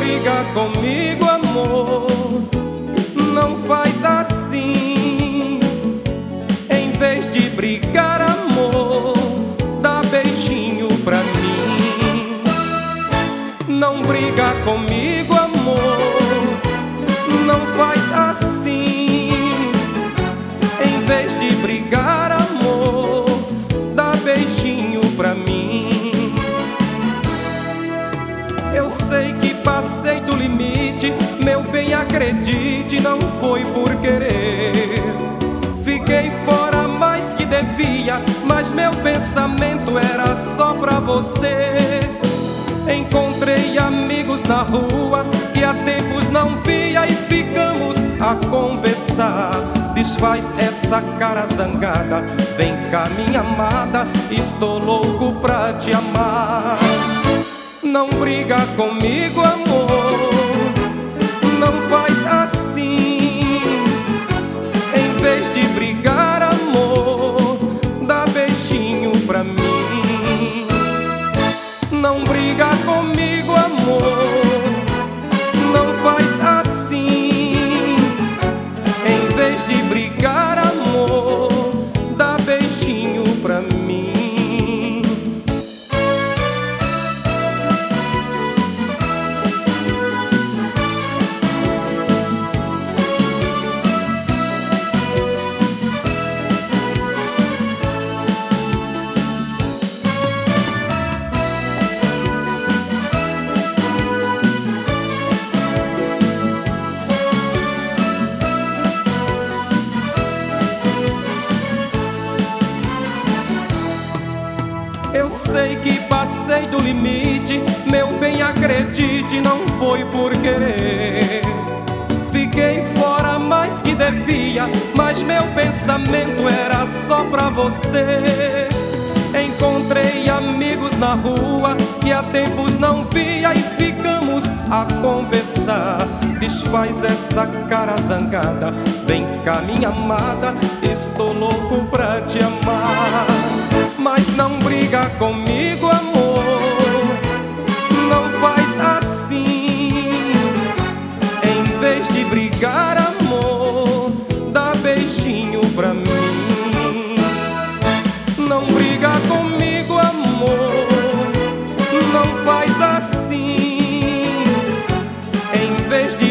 briga comigo, amor, não faz assim. Em vez de brigar, amor, dá beijinho pra mim. Não briga comigo, amor, não faz assim. Em vez de brigar, amor, dá beijinho pra mim. Eu sei que passei do limite, meu bem, acredite, não foi por querer. Fiquei fora mais que devia, mas meu pensamento era só pra você. Encontrei amigos na rua que há tempos não via e ficamos a conversar. Desfaz essa cara zangada, vem cá minha amada, estou louco pra te amar. Não briga comigo, amor, não faz assim. Em vez de brigar, amor, dá beijinho pra mim. Não briga comigo, amor, não faz assim. Em vez de brigar, amor, dá beijinho pra mim. Eu sei que passei do limite, meu bem, acredite, não foi por querer. Fiquei fora mais que devia, mas meu pensamento era só pra você. Encontrei amigos na rua que há tempos não via e ficamos a conversar. Desfaz essa cara zangada, vem cá minha amada, estou louco pra te amar. Mas não briga comigo, amor, não faz assim. Em vez de brigar, amor, dá beijinho pra mim. Não briga comigo, amor, não faz assim. Em vez de